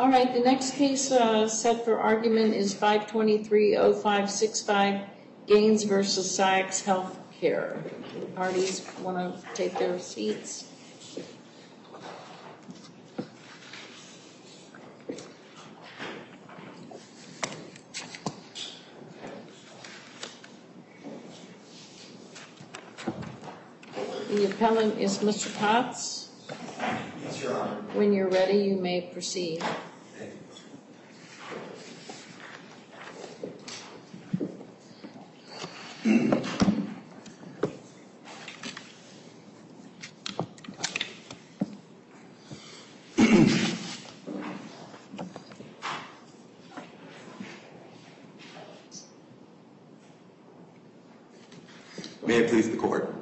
All right, the next case set for argument is 523-0565, Gaines versus Ciox Healthcare. The parties want to take their seats. The appellant is Mr. Potts. Yes, Your Honor. When you're ready, you may proceed. Thank you. May it please the Court.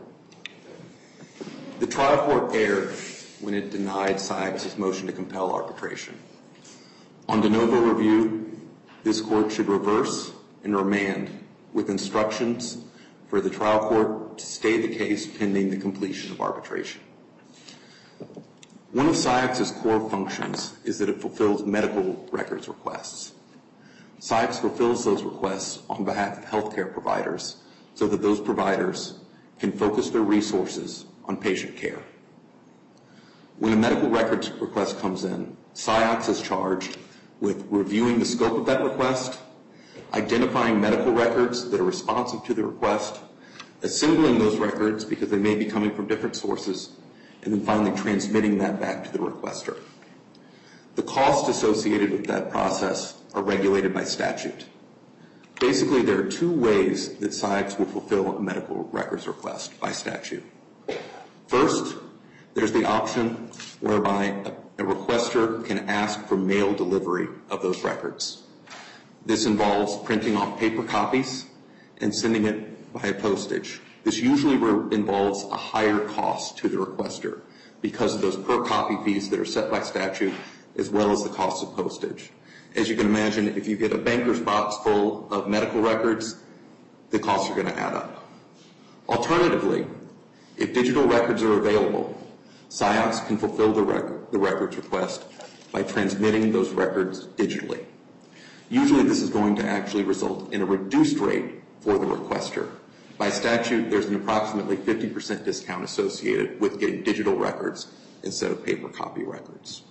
The trial court erred when it denied Ciox's motion to compel arbitration. On de novo review, this court should reverse and remand with instructions for the trial court to stay the case pending the completion of arbitration. One of Ciox's core functions is that it fulfills medical records requests. Ciox fulfills those requests on behalf of healthcare providers so that those providers can focus their resources on patient care. When a medical records request comes in, Ciox is charged with reviewing the scope of that request, identifying medical records that are responsive to the request, assembling those records because they may be coming from different sources, and then finally transmitting that back to the requester. The costs associated with that process are regulated by statute. Basically, there are two ways that Ciox will fulfill a medical records request by statute. First, there's the option whereby a requester can ask for mail delivery of those records. This involves printing off paper copies and sending it via postage. This usually involves a higher cost to the requester because of those per copy fees that are set by statute as well as the cost of postage. As you can imagine, if you get a banker's box full of medical records, the costs are going to add up. Alternatively, if digital records are available, Ciox can fulfill the records request by transmitting those records digitally. Usually this is going to actually result in a reduced rate for the requester. By statute, there's an approximately 50% discount associated with getting digital records instead of paper copy records.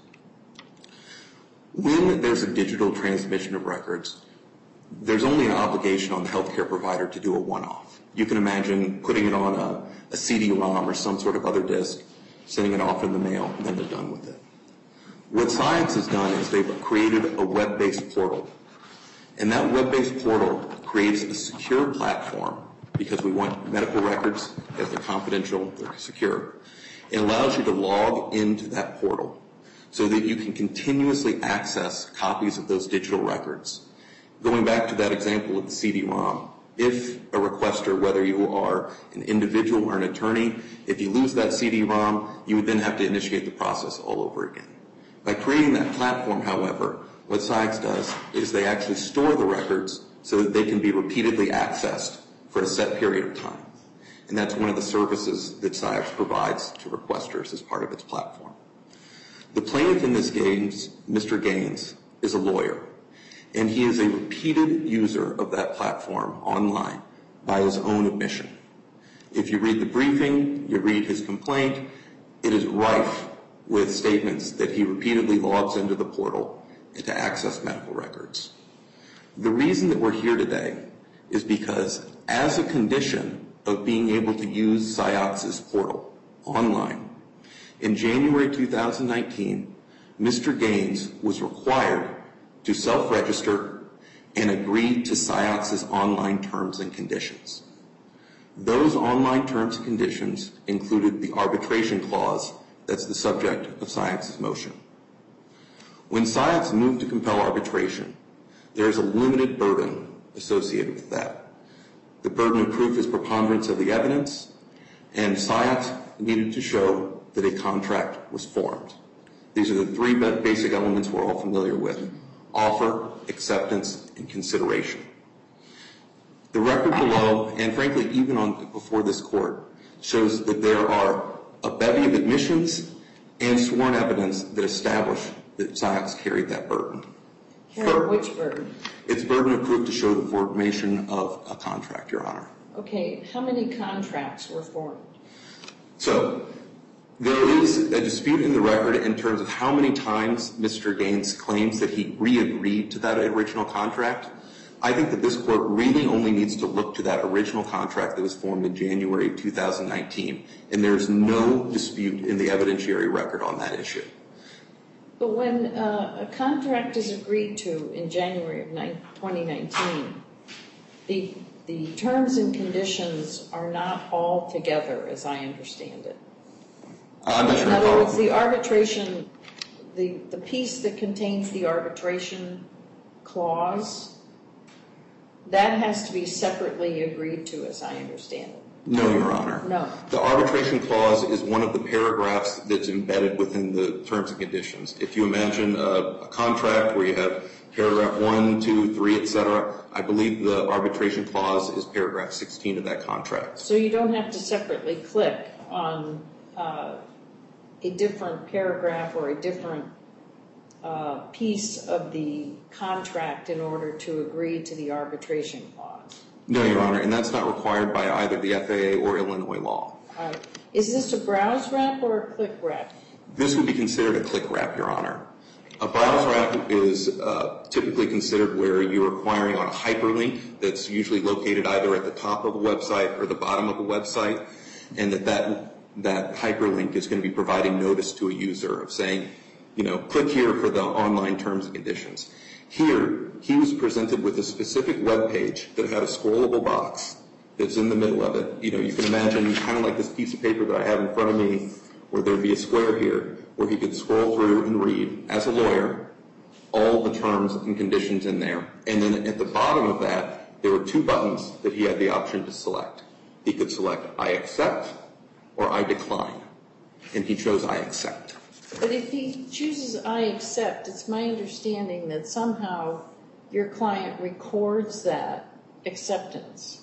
When there's a digital transmission of records, there's only an obligation on the healthcare provider to do a one-off. You can imagine putting it on a CD-ROM or some sort of other disk, sending it off in the mail, and then they're done with it. What Ciox has done is they've created a web-based portal. And that web-based portal creates a secure platform because we want medical records as they're confidential, they're secure. It allows you to log into that portal so that you can continuously access copies of those digital records. Going back to that example of the CD-ROM, if a requester, whether you are an individual or an attorney, if you lose that CD-ROM, you would then have to initiate the process all over again. By creating that platform, however, what Ciox does is they actually store the records so that they can be repeatedly accessed for a set period of time. And that's one of the services that Ciox provides to requesters as part of its platform. The plaintiff in this case, Mr. Gaines, is a lawyer, and he is a repeated user of that platform online by his own admission. If you read the briefing, you read his complaint, it is rife with statements that he repeatedly logs into the portal to access medical records. The reason that we're here today is because as a condition of being able to use Ciox's portal online, in January 2019, Mr. Gaines was required to self-register and agree to Ciox's online terms and conditions. Those online terms and conditions included the arbitration clause that's the subject of Ciox's motion. When Ciox moved to compel arbitration, there is a limited burden associated with that. The burden of proof is preponderance of the evidence, and Ciox needed to show that a contract was formed. These are the three basic elements we're all familiar with: offer, acceptance, and consideration. The record below, and frankly even before this court, shows that there are a bevy of admissions and sworn evidence that establish that SIOX carried that burden. Which burden? It's burden of proof to show the formation of a contract, Your Honor. Okay, how many contracts were formed? So there is a dispute in the record in terms of how many times Mr. Gaines claims that he re-agreed to that original contract. I think that this court really only needs to look to that original contract that was formed in January 2019, and there's no dispute in the evidentiary record on that issue. But when a contract is agreed to in January of 2019, the terms and conditions are not all together, as I understand it. In other words, the arbitration, the piece that contains the arbitration clause, that has to be separately agreed to, as I understand it. No, Your Honor. No. The arbitration clause is one of the paragraphs that's embedded within the terms and conditions. If you imagine a contract where you have paragraph 1, 2, 3, etc., I believe the arbitration clause is paragraph 16 of that contract. So you don't have to separately click on a different paragraph or a different piece of the contract in order to agree to the arbitration clause. No, Your Honor, and that's not required by either the FAA or Illinois law. Is this a browse wrap or a click wrap? This would be considered a click wrap, Your Honor. A browse wrap is typically considered where you're acquiring on a hyperlink that's usually located either at the top of a website or the bottom of a website, and that hyperlink is going to be providing notice to a user of saying, click here for the online terms and conditions. Here, he was presented with a specific web page that had a scrollable box that's in the middle of it. You can imagine kind of like this piece of paper that I have in front of me where there'd be a square here where he could scroll through and read, as a lawyer, all the terms and conditions in there. And then at the bottom of that, there were 2 buttons that he had the option to select. He could select I accept or I decline, and he chose I accept. But if he chooses I accept, it's my understanding that somehow your client records that acceptance.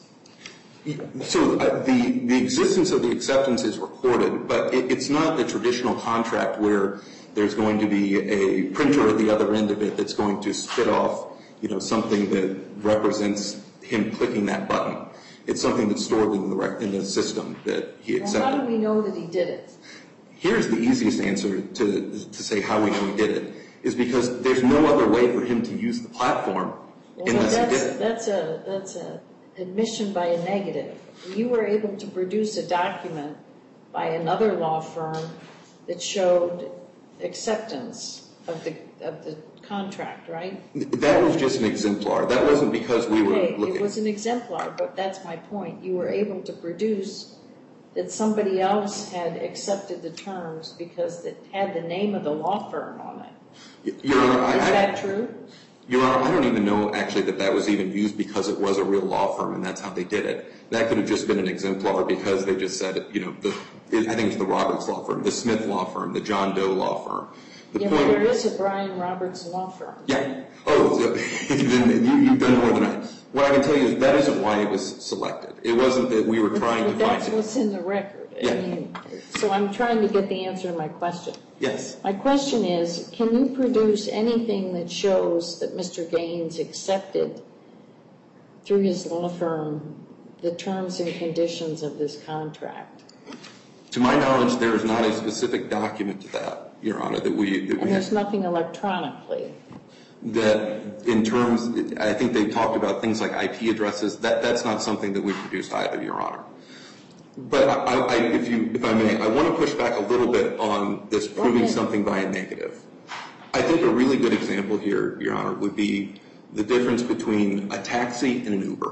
So the existence of the acceptance is recorded, but it's not the traditional contract where there's going to be a printer at the other end of it that's going to spit off, something that represents him clicking that button. It's something that's stored in the system that he accepted. Well, how do we know that he did it? Here's the easiest answer to say how we know he did it, is because there's no other way for him to use the platform unless he did it. That's a admission by a negative. You were able to produce a document by another law firm that showed acceptance of the contract, right? That was just an exemplar. That wasn't because we were looking. It was an exemplar, but that's my point. You were able to produce that somebody else had accepted the terms because it had the name of the law firm on it. Your Honor, Is that true? Your Honor, I don't even know actually that was even used because it was a real law firm and that's how they did it. That could have just been an exemplar because they just said, I think it's the Roberts law firm, the Smith law firm, the John Doe law firm. But there is a Brian Roberts law firm. Yeah. Oh, you've done more than I. What I can tell you is that isn't why it was selected. It wasn't that we were trying to find it. That's what's in the record. Yeah. So I'm trying to get the answer to my question. Yes. My question is, can you produce anything that shows that Mr. Gaines accepted through his law firm the terms and conditions of this contract? To my knowledge, there is not a specific document to that, Your Honor, that we And there's nothing electronically. That in terms, I think they talked about things like IP addresses. That's not something that we produced either, Your Honor. But if I may, I want to push back a little bit on this proving something by a negative. I think a really good example here, Your Honor, would be the difference between a taxi and an Uber.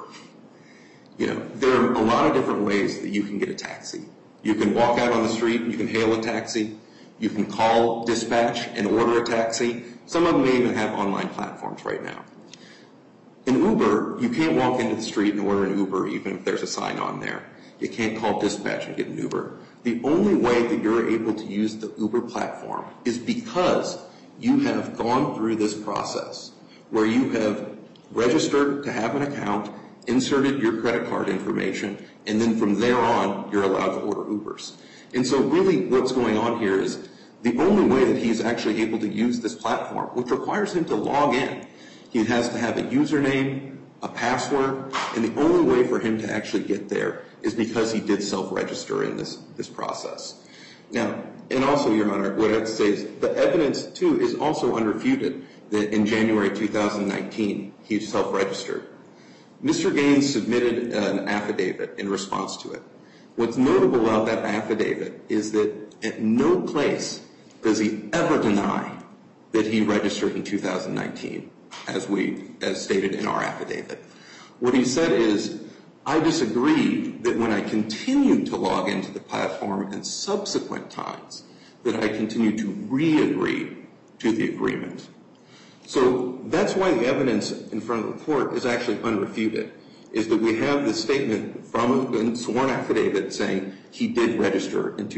There are a lot of different ways that you can get a taxi. You can walk out on the street, you can hail a taxi, you can call dispatch and order a taxi. Some of them may even have online platforms right now. In Uber, you can't walk into the street and order an Uber even if there's a sign on there. You can't call dispatch and get an Uber. The only way that you're able to use the Uber platform is because you have gone through this process where you have registered to have an account, inserted your credit card information, and then from there on, you're allowed to order Ubers. And so really what's going on here is The only way that he's actually able to use this platform, which requires him to log in, he has to have a username, a password, and the only way for him to actually get there is because he did self-register in this process. Now, and also, Your Honor, what I have to say is the evidence, too, is also unrefuted that in January 2019, he self-registered. Mr. Gaines submitted an affidavit in response to it. What's notable about that affidavit is that at no place does he ever deny that he registered in 2019, as stated in our affidavit. What he said is, I disagree that when I continued to log into the platform in subsequent times, that I continued to re-agree to the agreement. So that's why the evidence in front of the court is actually unrefuted, is that we have this statement from a sworn affidavit saying he did register in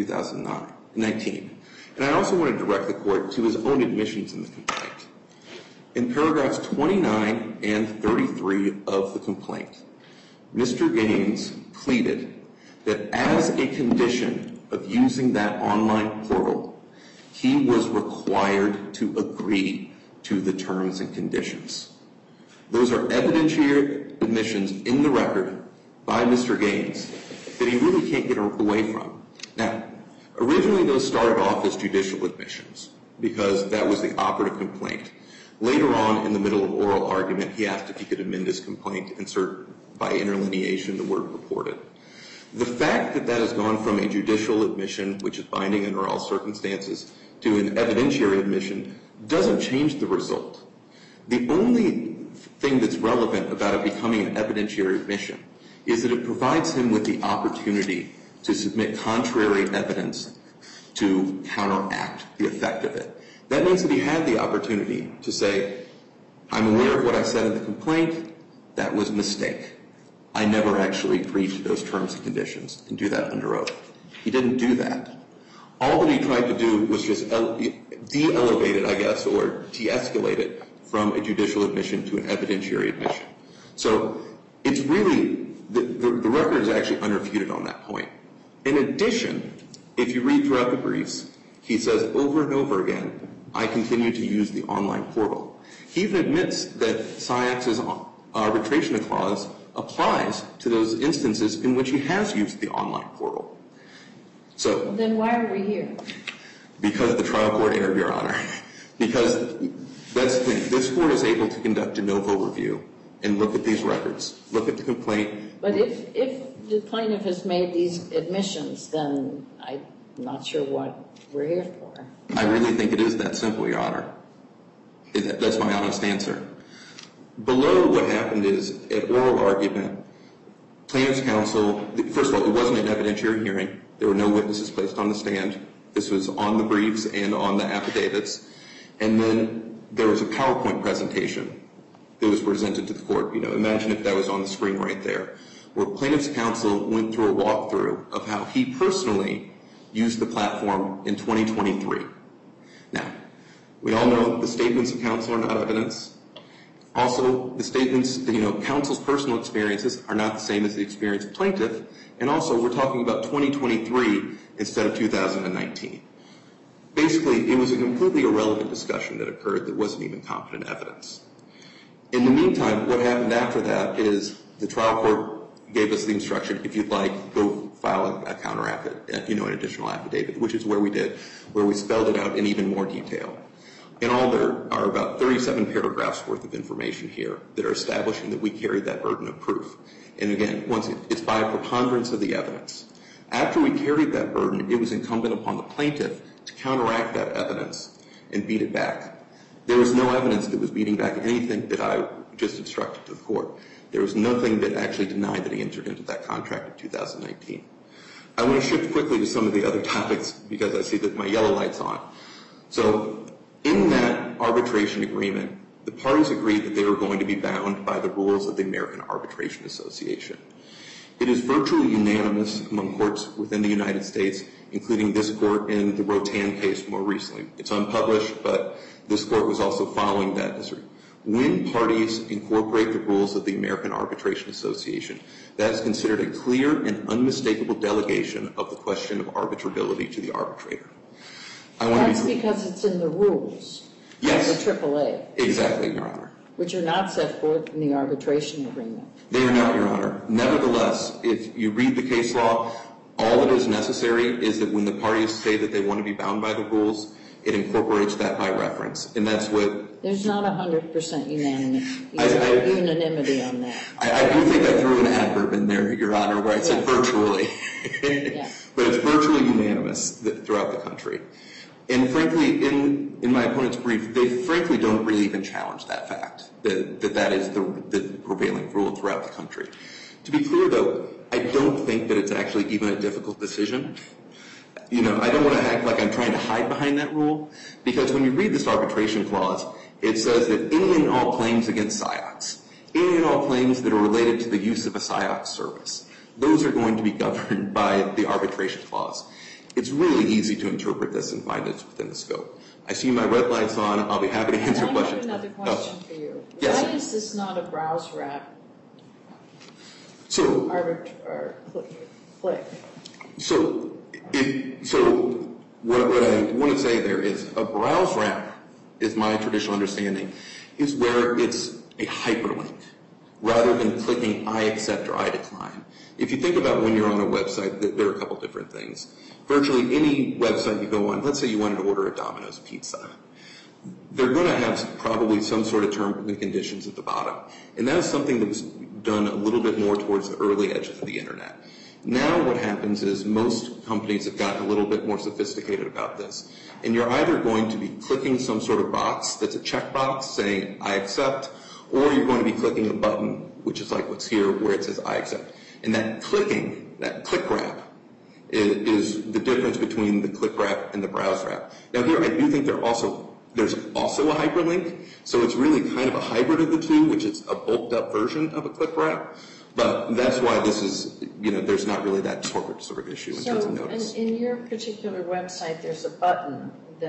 2019. And I also want to direct the court to his own admissions in the complaint. In paragraphs 29 and 33 of the complaint, Mr. Gaines pleaded that as a condition of using that online portal, he was required to agree to the terms and conditions. Those are evidentiary admissions in the record by Mr. Gaines that he really can't get away from. Now, originally those started off as judicial admissions because that was the operative complaint. Later on, in the middle of oral argument, he asked if he could amend his complaint to insert by interlineation the word reported. The fact that that has gone from a judicial admission, which is binding under all circumstances, to an evidentiary admission doesn't change the result. The only thing that's relevant about it becoming an evidentiary admission is that it provides him with the opportunity to submit contrary evidence to counteract the effect of it. That means that he had the opportunity to say, I'm aware of what I said in the complaint, that was a mistake. I never actually agreed to those terms and conditions, and do that under oath. He didn't do that. All that he tried to do was just de-elevate it, I guess, or de-escalate it from a judicial admission to an evidentiary admission. So it's really, the record is actually unrefuted on that point. In addition, if you read throughout the briefs, he says over and over again, I continue to use the online portal. He even admits that SIAX's arbitration clause applies to those instances in which he has used the online portal. So then why are we here? Because the trial court erred, Your Honor. Because that's the thing. This court is able to conduct a de novo review and look at these records, look at the complaint. But if the plaintiff has made these admissions, then I'm not sure what we're here for. I really think it is that simple, Your Honor. That's my honest answer. Below what happened is, at oral argument, plaintiff's counsel, first of all, it wasn't an evidentiary hearing. There were no witnesses placed on the stand. This was on the briefs and on the affidavits. And then there was a PowerPoint presentation that was presented to the court. You know, imagine if that was on the screen right there, where plaintiff's counsel went through a walkthrough of how he personally used the platform in 2023. Now, we all know the statements of counsel are not evidence. Also, the statements, counsel's personal experiences are not the same as the experience of plaintiff. And also, we're talking about 2023 instead of 2019. Basically, it was a completely irrelevant discussion that occurred that wasn't even competent evidence. In the meantime, what happened after that is the trial court gave us the instruction, if you'd like, go file a counter affidavit, an additional affidavit, which is where we did, where we spelled it out in even more detail. In all, there are about 37 paragraphs worth of information here that are establishing that we carried that burden of proof. And again, once it's by a preponderance of the evidence. After we carried that burden, it was incumbent upon the plaintiff to counteract that evidence and beat it back. There was no evidence that was beating back anything that I just instructed to the court. There was nothing that actually denied that he entered into that contract in 2019. I want to shift quickly to some of the other topics because I see that my yellow light's on. So in that arbitration agreement, the parties agreed that they were going to be bound by the rules of the American Arbitration Association. It is virtually unanimous among courts within the United States, including this court in the Rotan case more recently. It's unpublished, but this court was also following that history. When parties incorporate the rules of the American Arbitration Association, that is considered a clear and unmistakable delegation of the question of arbitrability to the arbitrator. That's because it's in the rules. Yes. The AAA. Exactly, Your Honor. Which are not set forth in the arbitration agreement. They are not, Your Honor. Nevertheless, if you read the case law, all that is necessary is that when the parties say that they want to be bound by the rules, it incorporates that by reference. And that's what... There's not 100% unanimity on that. I do think I threw an adverb in there, Your Honor, where I said virtually. Yeah. But it's virtually unanimous throughout the country. And frankly, in my opponent's brief, they frankly don't really even challenge that fact, that is the prevailing rule throughout the country. To be clear, though, I don't think that it's actually even a difficult decision. You know, I don't want to act like I'm trying to hide behind that rule, because when you read this arbitration clause, it says that any and all claims against SIOCs, any and all claims that are related to the use of a SIOC service, those are going to be governed by the arbitration clause. It's really easy to interpret this and find it's within the scope. I see my red light's on. I'll be happy to answer questions. I have another question for you. Yes. Why is this not a browse wrap? So, click. So what I want to say there is a browse wrap, is my traditional understanding, is where it's a hyperlink rather than clicking I accept or I decline. If you think about when you're on a website, there are a couple different things. Virtually any website you go on, let's say you wanted to order a Domino's pizza, they're going to have probably some sort of terms and conditions at the bottom. And that is something that was done a little bit more towards the early edges of the internet. Now what happens is most companies have gotten a little bit more sophisticated about this. And you're either going to be clicking some sort of box that's a checkbox saying I accept, or you're going to be clicking a button, which is like what's here, where it says I accept. And that clicking, that click wrap, is the difference between the click wrap and the browse wrap. Now here I do think there's also a hyperlink, so it's really kind of a hybrid of the two, which is a bulked up version of a click wrap. But that's why this is, there's not really that sort of issue in terms of notice. So in your particular website, there's a button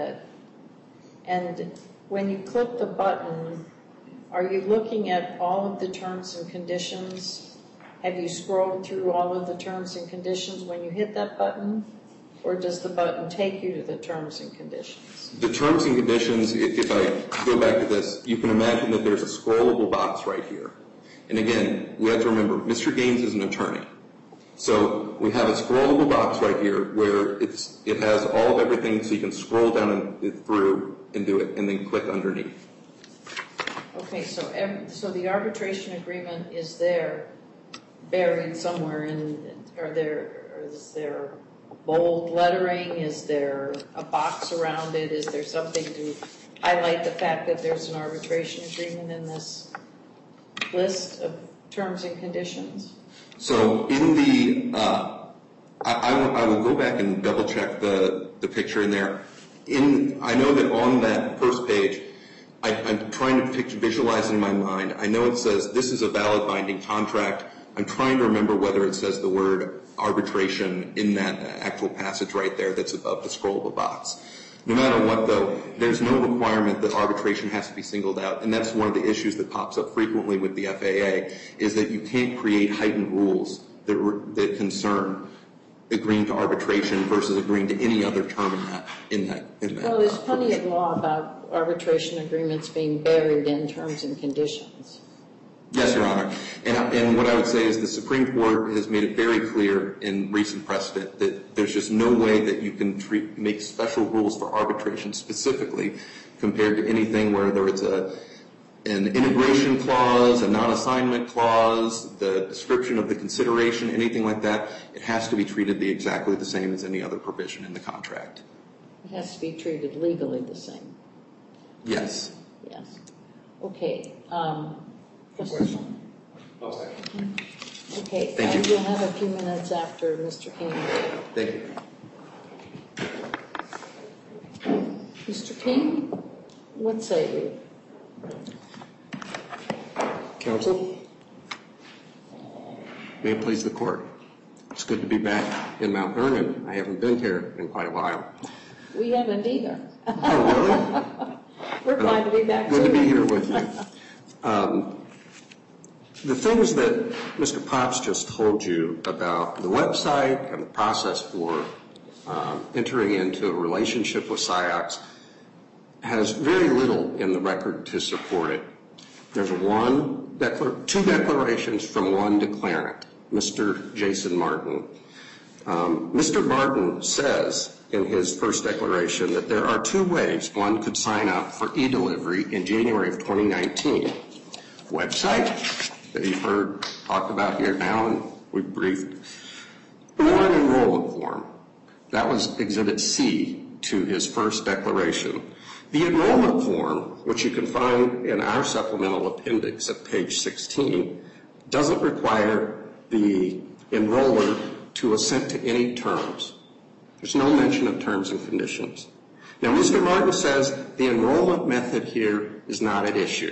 and when you click the button, are you looking at all of the terms and conditions? Have you scrolled through all of the terms and conditions when you hit that button? Or does the button take you to the terms and conditions? The terms and conditions, if I go back to this, you can imagine that there's a scrollable box right here. And again, we have to remember, Mr. Gaines is an attorney. So we have a scrollable box right here where it has all of everything, so you can scroll down through and do it, and then click underneath. Okay, so the arbitration agreement is there, buried somewhere is there bold lettering? Is there a box around it? Is there something to highlight the fact that there's an arbitration agreement in this list of terms and conditions? So in the, I will go back and double check the picture in there. I know that on that first page, I'm trying to visualize in my mind. I know it says this is a valid binding contract. I'm trying to remember whether it says the word arbitration in that actual passage right there that's above the scrollable box. No matter what, though, there's no requirement that arbitration has to be singled out, and that's one of the issues that pops up frequently with the FAA, is that you can't create heightened rules that concern agreeing to arbitration versus agreeing to any other term in that. Well, there's plenty of law about arbitration agreements being buried in terms and conditions. Yes, Your Honor. And what I would say is the Supreme Court has made it very clear in recent precedent that there's just no way that you can make special rules for arbitration specifically compared to anything, whether it's an integration clause, a non-assignment clause, the description of the consideration, anything like that. It has to be treated exactly the same as any other provision in the contract. It has to be treated legally the same. Yes. Yes. Okay. Question? Okay. Thank you. We'll have a few minutes after Mr. King. Thank you. Mr. King, what say you? Counsel, may it please the court. It's good to be back in Mount Vernon. I haven't been here in quite a while. We haven't either. Oh, really? We're glad to be back. Good to be here with you. The things that Mr. Pops just told you about the website and the process for entering into a relationship with SIOX has very little in the record to support it. There's two declarations from one declarant, Mr. Jason Martin. Mr. Martin says in his first declaration that there are two ways one could sign up for e-delivery in January of 2019. Website that you've heard talked about here now and we've briefed, or an enrollment form. That was Exhibit C to his first declaration. The enrollment form, which you can find in our supplemental appendix at page 16, doesn't require the enroller to assent to any terms. There's no mention of terms and conditions. Now, Mr. Martin says the enrollment method here is not at issue.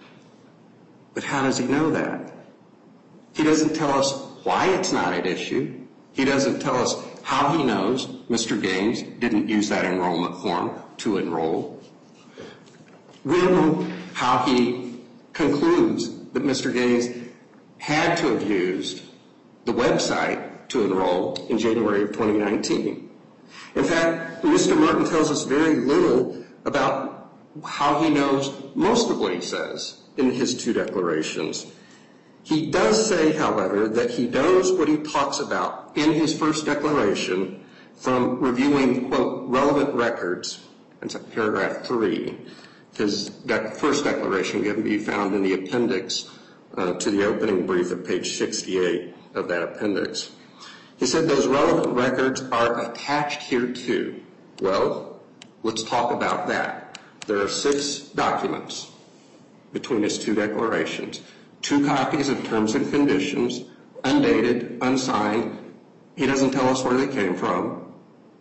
But how does he know that? He doesn't tell us why it's not at issue. He doesn't tell us how he knows Mr. Gaines didn't use that enrollment form to enroll. We don't know how he concludes that Mr. Gaines had to have used the website to enroll in January of 2019. In fact, Mr. Martin tells us very little about how he knows most of what he says in his two declarations. He does say, however, that he knows what he talks about in his first declaration from reviewing, quote, relevant records. That's paragraph 3, because that first declaration can be found in the appendix to the opening brief at page 68 of that appendix. He said those relevant records are attached here too. Well, let's talk about that. There are 6 documents between his two declarations. 2 copies of terms and conditions, undated, unsigned. He doesn't tell us where they came from.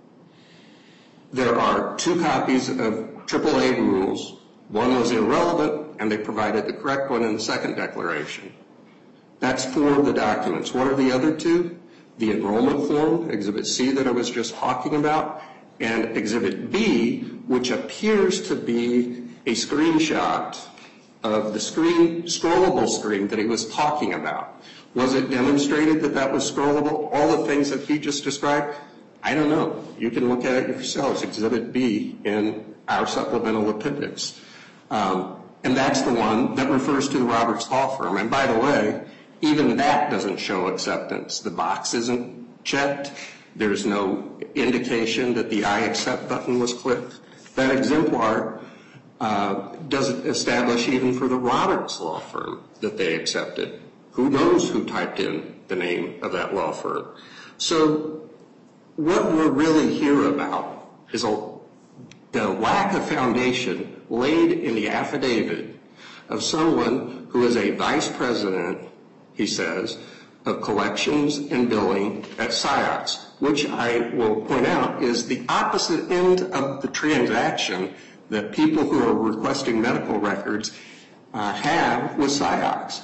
There are 2 copies of AAA rules. One was irrelevant, and they provided the correct one in the second declaration. That's 4 of the documents. What are the other 2? The enrollment form, Exhibit C that I was just talking about, and Exhibit B, which appears to be a screenshot of the scrollable screen that he was talking about. Was it demonstrated that that was scrollable? All the things that he just described? I don't know. You can look at it yourselves. Exhibit B in our supplemental appendix. And that's the one that refers to the Roberts Law Firm. And by the way, even that doesn't show acceptance. The box isn't checked. There's no indication that the I accept button was clicked. That exemplar doesn't establish even for the Roberts Law Firm that they accepted. Who knows who typed in the name of that law firm? So what we're really here about is the lack of foundation laid in the affidavit of someone who is a vice president, he says, of collections and billing at SIOX, which I will point out is the opposite end of the transaction that people who are requesting medical records have with SIOX.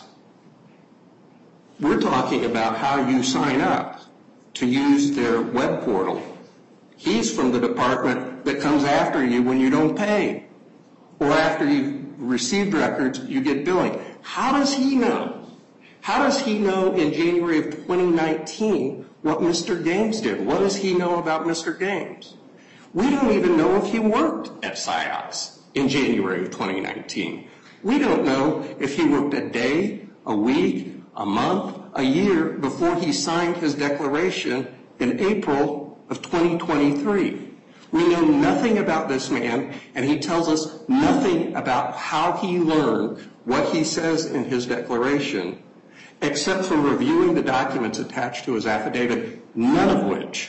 We're talking about how you sign up to use their web portal. He's from the department that comes after you when you don't pay, or after you've received records, you get billing. How does he know? How does he know in January of 2019 what Mr. Gaines did? What does he know about Mr. Gaines? We don't even know if he worked at SIOX in January of 2019. We don't know if he worked a day, a week, a month, a year before he signed his declaration in April of 2023. We know nothing about this man, and he tells us nothing about how he learned what he says in his declaration, except for reviewing the documents attached to his affidavit, none of which,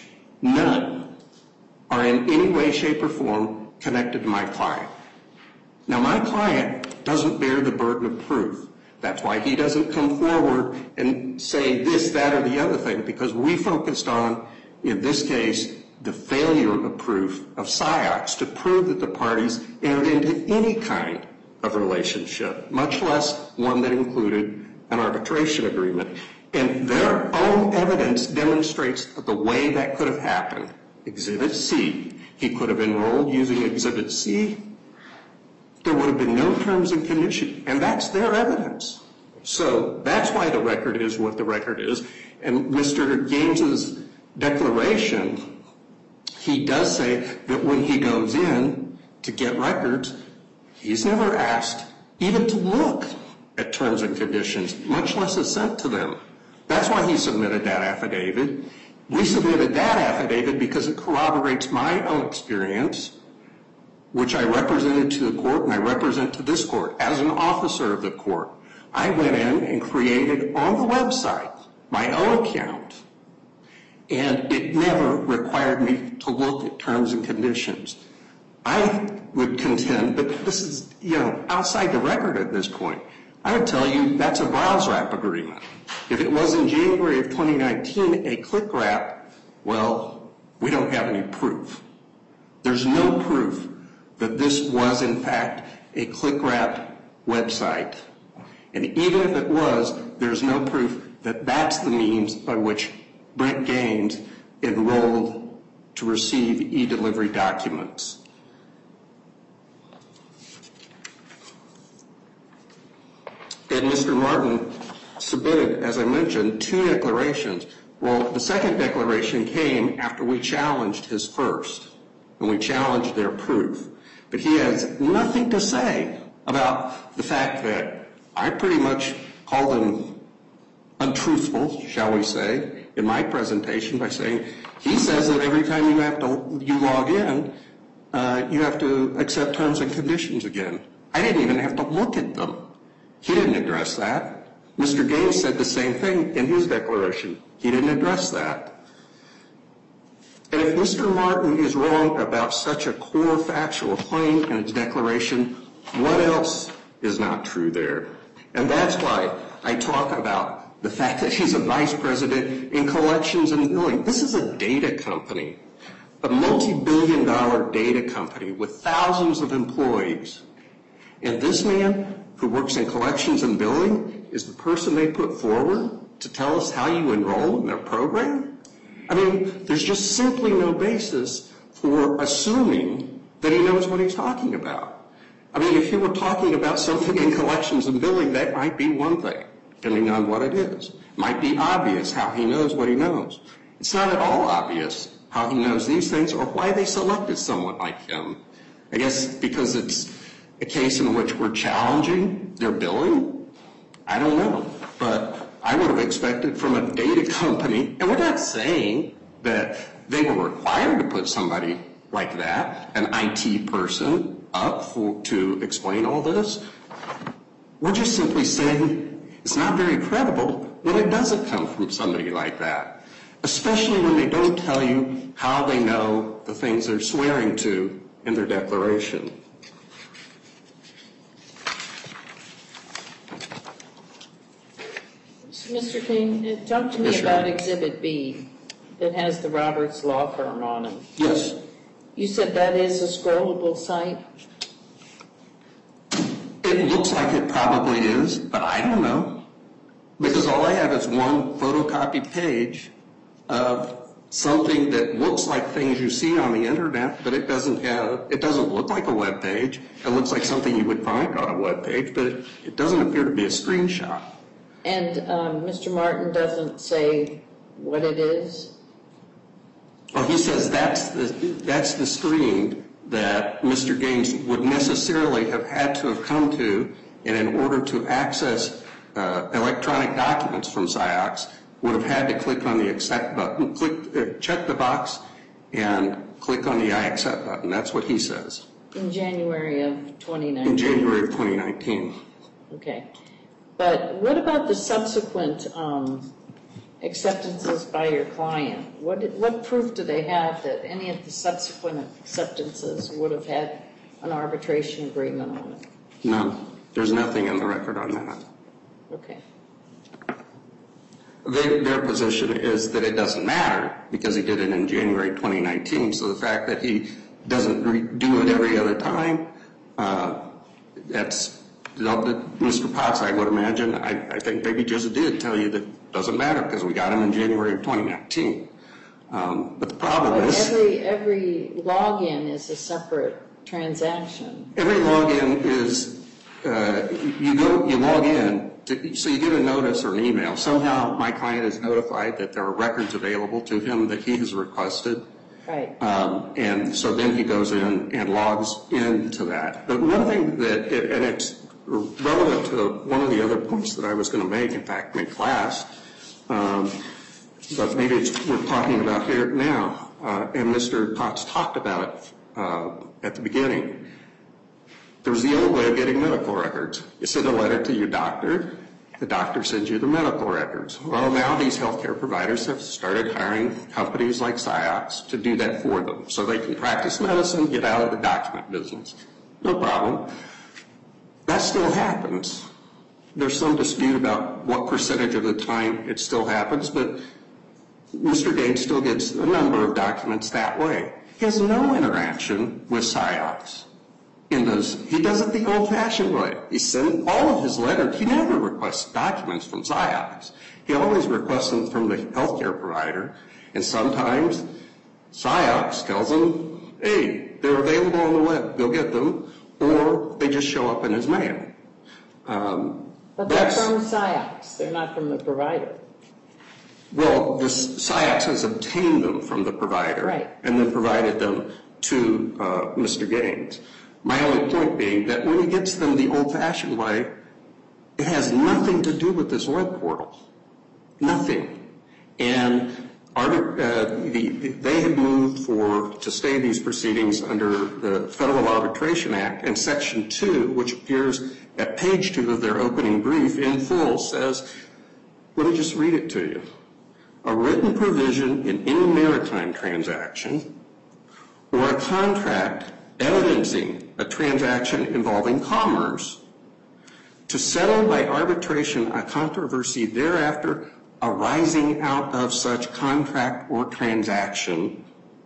are in any way, shape, or form connected to my client. Now, my client doesn't bear the burden of proof. That's why he doesn't come forward and say this, that, or the other thing, because we focused on, in this case, the failure of proof of SIOX to prove that the parties entered into any kind of relationship, much less one that included an arbitration agreement. And their own evidence demonstrates the way that could have happened. Exhibit C. He could have enrolled using Exhibit C. There would have been no terms and conditions, and that's their evidence. So that's why the record is what the record is. And Mr. Gaines's declaration he does say that when he goes in to get records, he's never asked even to look at terms and conditions, much less assent to them. That's why he submitted that affidavit. We submitted that affidavit because it corroborates my own experience, which I represented to the court and I represent to this court as an officer of the court. I went in and created on the website my own account, and it never required me to look at terms and conditions. I would contend, but this is, outside the record at this point, I would tell you that's a browse wrap agreement. If it was in January of 2019 a click wrap, well, we don't have any proof. There's no proof that this was, in fact, a click wrap website. And even if it was, there's no proof that that's the means by which Brent Gaines enrolled to receive e-delivery documents. And Mr. Martin submitted, as I mentioned, 2 declarations. Well, the second declaration came after we challenged his first, and we challenged their proof. But he has nothing to say about the fact that I pretty much called him untruthful, shall we say, in my presentation by saying he says that every time you log in, you have to accept terms and conditions again. I didn't even have to look at them. He didn't address that. Mr. Gaines said the same thing in his declaration. He didn't address that. And if Mr. Martin is wrong about such a core factual claim in his declaration, what else is not true there? And that's why I talk about the fact that he's a vice president in collections and billing. This is a data company, a multi-billion-dollar data company with thousands of employees. And this man who works in collections and billing is the person they put forward to tell us how you enroll in their program? I mean, there's just simply no basis for assuming that he knows what he's talking about. I mean, if he were talking about something in collections and billing, that might be one thing, depending on what it is. It might be obvious how he knows what he knows. It's not at all obvious how he knows these things or why they selected someone like him. I guess because it's a case in which we're challenging their billing? I don't know. But I would have expected from a data company, and we're not saying that they were required to put somebody like that, an IT person, up to explain all this. We're just simply saying it's not very credible when it doesn't come from somebody like that, especially when they don't tell you how they know the things they're swearing to in their declaration. Mr. King, talk to me about Exhibit B that has the Roberts Law Firm on it. Yes. You said that is a scrollable site? It looks like it probably is, but I don't know. Because all I have is one photocopied page of something that looks like things you see on the internet, but it doesn't look like a web page. It looks like something you would find on a web page, but it doesn't appear to be a screenshot. And Mr. Martin doesn't say what it is? Well, he says that's the screen that Mr. Gaines would necessarily have had to have come to, and in order to access electronic documents from SIOX, would have had to click on the accept button, check the box, and click on the I accept button. That's what he says. In January of 2019? In January of 2019. Okay. But what about the subsequent acceptances by your client? What proof do they have that any of the subsequent acceptances would have had an arbitration agreement on it? None. There's nothing in the record on that. Okay. Their position is that it doesn't matter because he did it in January 2019. So the fact that he doesn't do it every other time, that's Mr. Potts, I would imagine, I think maybe just did tell you that it doesn't matter because we got him in January of 2019. But the problem is... Every login is a separate transaction. Every login is, you log in, so you get a notice or an email. Somehow my client is notified that there are records available to him that he has requested. Right. And so then he goes in and logs into that. But one thing that, and it's relevant to one of the other points that I was going to make, in fact, in class, but maybe it's worth talking about here now, and Mr. Potts talked about it at the beginning. There was the old way of getting medical records. You send a letter to your doctor. The doctor sends you the medical records. Well, now these healthcare providers have started hiring companies like Ciox to do that for them so they can practice medicine, get out of the document business. No problem. That still happens. There's some dispute about what percentage of the time it still happens, but Mr. Gaines still gets a number of documents that way. He has no interaction with Ciox. He does it the old-fashioned way. He sends all of his letters. He never requests documents from Ciox. He always requests them from the healthcare provider, and sometimes Ciox tells him, hey, they're available on the web, go get them, or they just show up in his mail. But they're from Ciox. They're not from the provider. Well, Ciox has obtained them from the provider, right, and then provided them to Mr. Gaines. My only point being that when he gets them the old-fashioned way, it has nothing to do with this web portal. Nothing. And they had moved to stay these proceedings under the Federal Arbitration Act, and Section 2, which appears at page 2 of their opening brief in full, says, let me just read it to you. A written provision in any maritime transaction or a contract evidencing a transaction involving commerce to settle by arbitration a controversy thereafter arising out of such contract or transaction,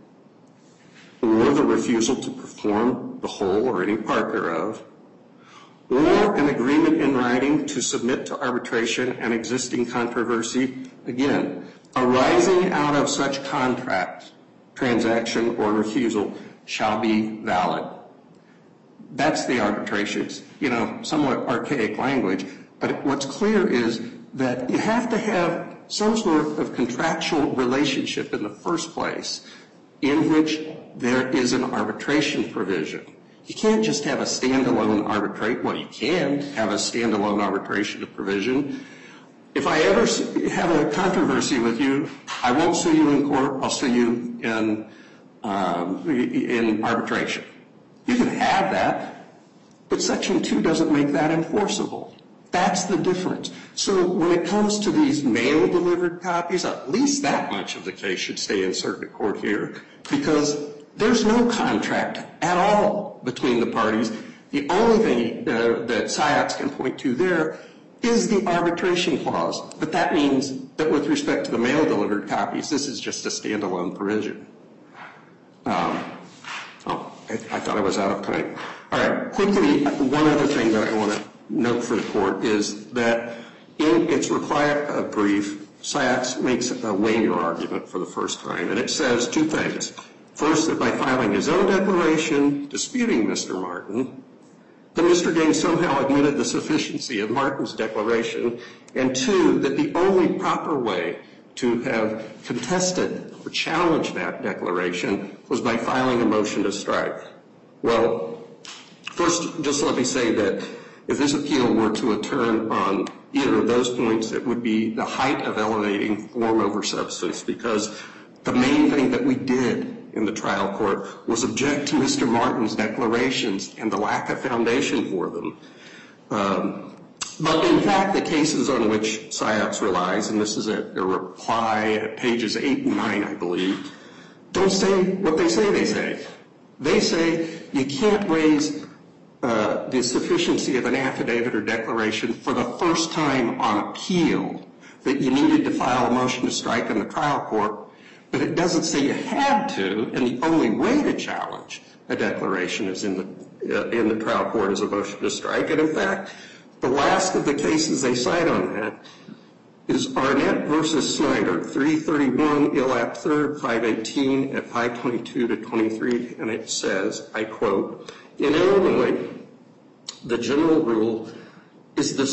or the refusal to perform the whole or any part thereof, or an agreement in writing to submit to arbitration an existing controversy, again, arising out of such contract, transaction, or refusal shall be valid. That's the arbitrations, somewhat archaic language, but what's clear is that you have to have some sort of contractual relationship in the first place in which there is an arbitration provision. You can't just have a standalone arbitration. Well, you can have a standalone arbitration provision. If I ever have a controversy with you, I won't sue you in court. I'll sue you in arbitration. You can have that, but Section 2 doesn't make that enforceable. That's the difference. So when it comes to these mail-delivered copies, at least that much of the case should stay in circuit court here, because there's no contract at all between the parties. The only thing that Ciox can point to there is the arbitration clause, but that means that with respect to the mail-delivered copies, this is just a standalone provision. I thought I was out of time. All right, quickly, one other thing that I want to note for the court is that in its reply brief, Ciox makes a waiver argument for the first time, and it says two things. First, that by filing his own declaration disputing Mr. Martin, that Mr. Gaines somehow admitted the sufficiency of Martin's declaration, and two, that the only proper way to have contested or challenged that declaration was by filing a motion to strike. Well, first, just let me say that if this appeal were to turn on either of those points, it would be the height of elevating form over substance, because the main thing that we did in the trial court was object to Mr. Martin's declarations and the lack of foundation for them. But in fact, the cases on which Ciox relies, and this is a reply at pages 8 and 9, I believe, don't say what they say they say. They say you can't raise the sufficiency of an affidavit or declaration for the first time on appeal, that you needed to file a motion to strike in the trial court, but it doesn't say you had to, and the only way to challenge a declaration is in the trial court as a motion to strike. And in fact, the last of the cases they cite on that is Arnett versus Snyder, 331 Illap 3rd, 518 at 522 to 23, and it says, I quote, in Illinois, the general rule is the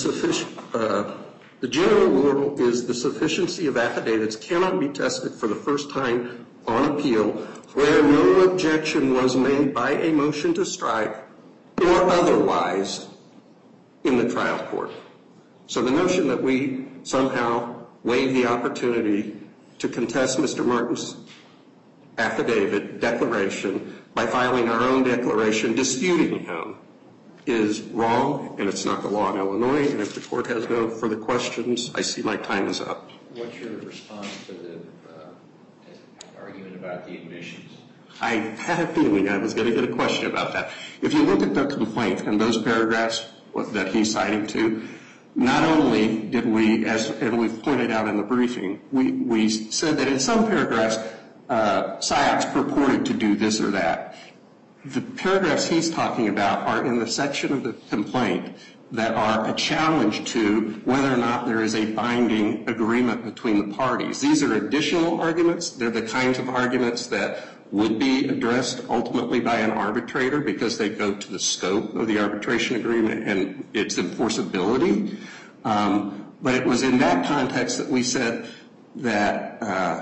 sufficiency of affidavits cannot be tested for the first time on appeal where no objection was made by a motion to strike or otherwise in the trial court. So the notion that we somehow waived the opportunity to contest Mr. Martin's affidavit, declaration, by filing our own declaration disputing him is wrong, and it's not the law in Illinois. And if the court has no further questions, I see my time is up. What's your response to the argument about the admissions? I had a feeling I was going to get a question about that. If you look at the complaint and those paragraphs that he's citing to, not only did we, and we've pointed out in the briefing, we said that in some paragraphs, SIOCs purported to do this or that. The paragraphs he's talking about are in the section of the complaint that are a challenge to whether or not there is a binding agreement between the parties. These are additional arguments. They're the kinds of arguments that would be addressed ultimately by an arbitrator because they go to the scope of the arbitration agreement and its enforceability. But it was in that context that we said that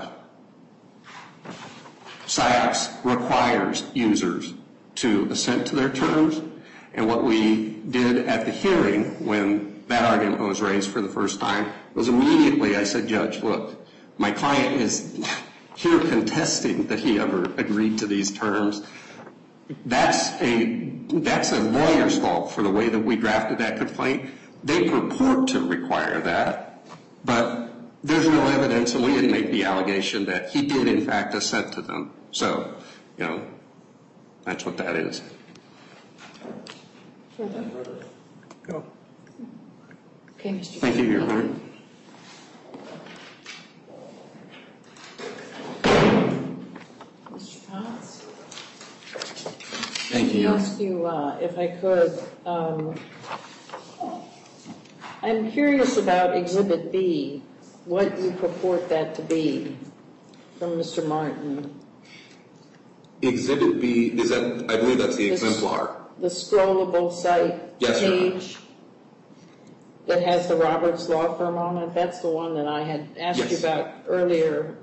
SIOCs requires users to assent to their terms. And what we did at the hearing when that argument was raised for the first time was immediately I said, Judge, look, my client is here contesting that he ever agreed to these terms. That's a lawyer's fault for the way that we drafted that complaint. They purport to require that, but there's no evidence, and we didn't make the allegation that he did in fact assent to them. So, that's what that is. Go. Okay, Mr. Thank you, Your Honor. Mr. Potts? Thank you. Let me ask you, if I could, I'm curious about Exhibit B, what you purport that to be from Mr. Martin. Exhibit B, is that, I believe that's the exemplar. The scrollable site page that has the Roberts Law Firm on it, that's the one that I had asked you about earlier.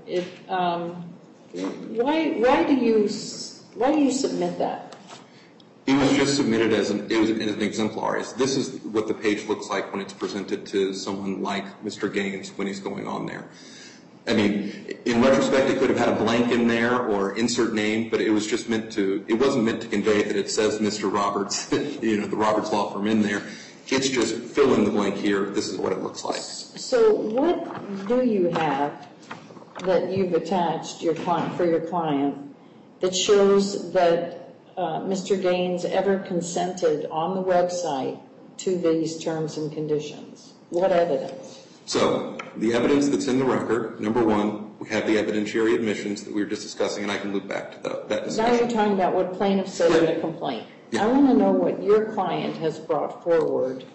Why do you submit that? It was just submitted as an exemplar. This is what the page looks like when it's presented to someone like Mr. Gaines when he's going on there. I mean, in retrospect, it could have had a blank in there or insert name, but it was just it wasn't meant to convey that it says Mr. Roberts, the Roberts Law Firm in there. It's just fill in the blank here. This is what it looks like. So what do you have that you've attached for your client that shows that Mr. Gaines ever consented on the website to these terms and conditions? What evidence? So the evidence that's in the record, number one, we have the evidentiary admissions that we were just discussing, and I can loop back to that discussion. Now you're talking about what plaintiff said in a complaint. I want to know what your client has brought forward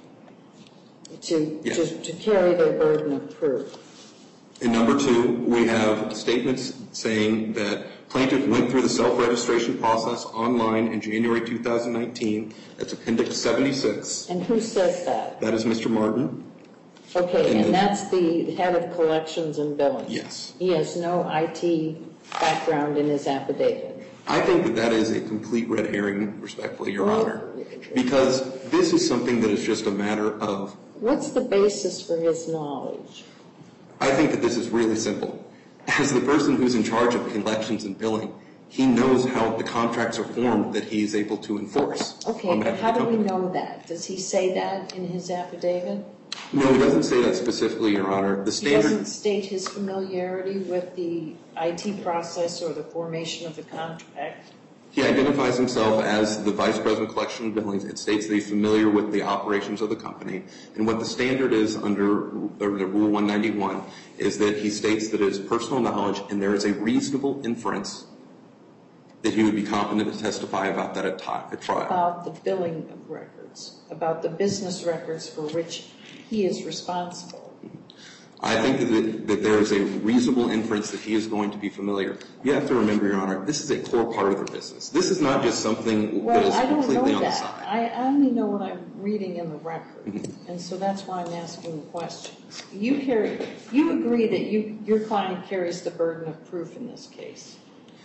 to carry their burden of proof. And number two, we have statements saying that plaintiff went through the self-registration process online in January 2019. That's Appendix 76. And who says that? That is Mr. Martin. Okay, and that's the head of collections and billing. Yes. He has no IT background in his affidavit. I think that is a complete red herring, respectfully, Your Honor, because this is something that is just a matter of... What's the basis for his knowledge? I think that this is really simple. As the person who's in charge of collections and billing, he knows how the contracts are formed that he's able to enforce. Okay, but how do we know that? Does he say that in his affidavit? No, he doesn't say that specifically, Your Honor. He doesn't state his familiarity with the IT process or the formation of the contract? He identifies himself as the Vice President of Collection and Billing. It states that he's familiar with the operations of the company. And what the standard is under the Rule 191 is that he states that it is personal knowledge and there is a reasonable inference that he would be competent to testify about that at trial. About the billing of records, about the business records for which he is responsible. I think that there is a reasonable inference that he is going to be familiar. You have to remember, Your Honor, this is a core part of their business. This is not just something that is completely on the side. I only know what I'm reading in the record, and so that's why I'm asking the questions. You agree that your client carries the burden of proof in this case?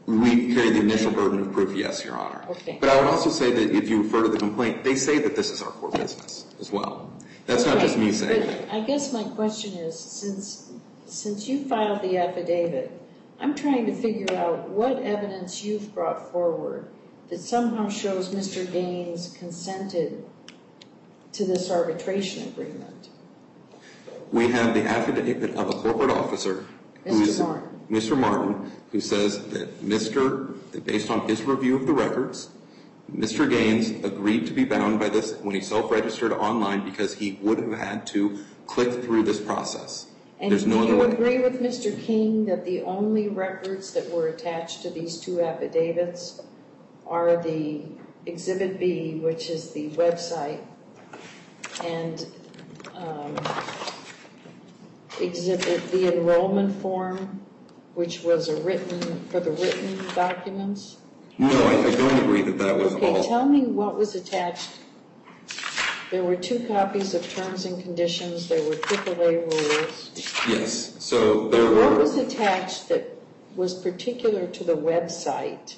We carry the initial burden of proof, yes, Your Honor. Okay. But I would also say that if you refer to the complaint, they say that this is our core business as well. That's not just me saying it. But I guess my question is, since you filed the affidavit, I'm trying to figure out what evidence you've brought forward that somehow shows Mr. Gaines consented to this arbitration agreement. We have the affidavit of a corporate officer, Mr. Martin, who says that based on his review of the records, Mr. Gaines agreed to be bound by this when he self-registered online because he would have had to click through this process. And There's no do other you way. agree with Mr. King that the only records that were attached to these two affidavits are the Exhibit B, which is the website, and the enrollment form, which was for the written documents? No, I don't agree that was all. Okay, tell me what was attached. There were 2 copies of terms and conditions. There were AAA rules. Yes. So there were. What was attached that was particular to the website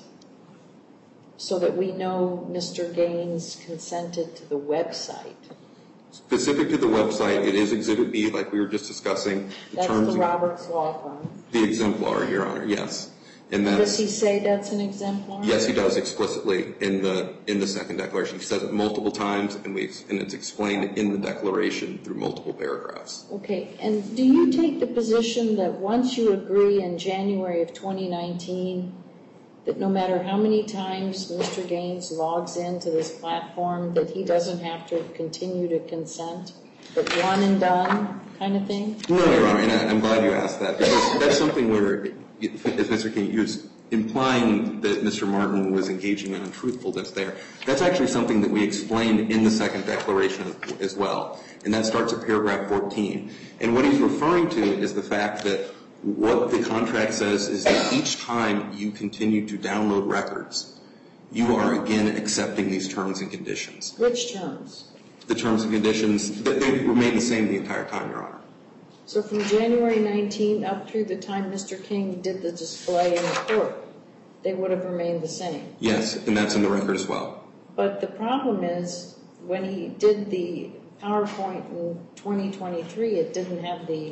so that we know Mr. Gaines consented to the website? Specific to the website, it is Exhibit B, like we were just discussing. That's the Roberts Law Firm. The exemplar, Your Honor, yes. And does he say that's an exemplar? Yes, he does explicitly in the second declaration. He says it multiple times, and it's explained in the declaration through multiple paragraphs. Okay, and do you take the position that once you agree in January of 2019 that no matter how many times Mr. Gaines logs into this platform that he doesn't have to continue to consent, but one and done kind of thing? No, Your Honor, and I'm glad you asked that, because that's something where, as Mr. King was implying that Mr. Martin was engaging in untruthfulness there, that's actually something that we explained in the second declaration as well, and that starts at paragraph 14. And what he's referring to is the fact that what the contract says is that each time you continue to download records, you are again accepting these terms and conditions. Which terms? The terms and conditions, they remain the same the entire time, Your Honor. So from January 19 up through the time Mr. King did the display in the court, they would have remained the same? Yes, and that's in the record as well. But the problem is, when he did the PowerPoint in 2023, it didn't have the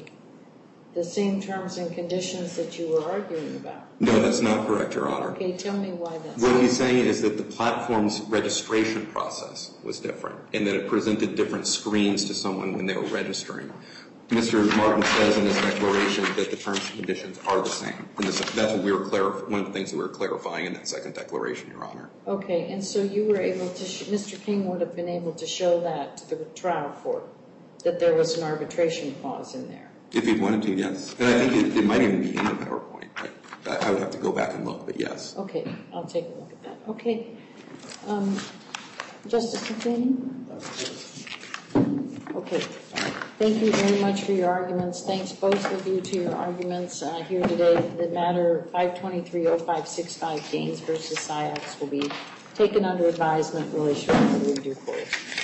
same terms and conditions that you were arguing about. No, that's not correct, Your Honor. Okay, tell me why that's What he's saying is that the platform's registration process was different, and that it presented different screens to someone when they were registering. Mr. Martin says in his declaration that the terms and conditions are the same. And that's what one of the things that we were clarifying in that second declaration, Your Honor. Okay, and so you were able to, Mr. King would have been able to show that to the trial court, that there was an arbitration clause in there? If he wanted to, yes. And I think it might even be in the PowerPoint. I would have to go back and look, but yes. Okay, I'll take a look at that. Okay. Justice McCaney? Okay. Thank you very much for your arguments. Thanks both of you to your arguments here today. The matter 523-0565 Gaines v. SciAx will be taken under advisement. We'll issue a due course.